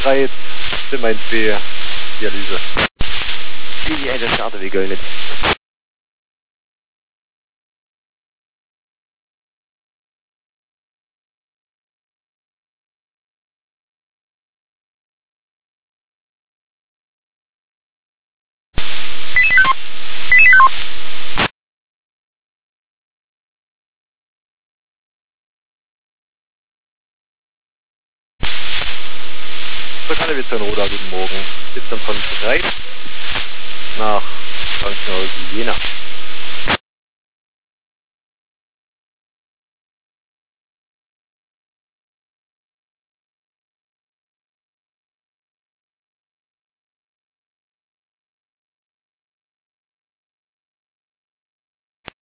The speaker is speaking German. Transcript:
3, Sim 1B, Dialyse. Die eine Starte, wir gehen jetzt. Kanalisation Roda, guten Morgen. Sitzung von 3 nach Krankenhaus Jena.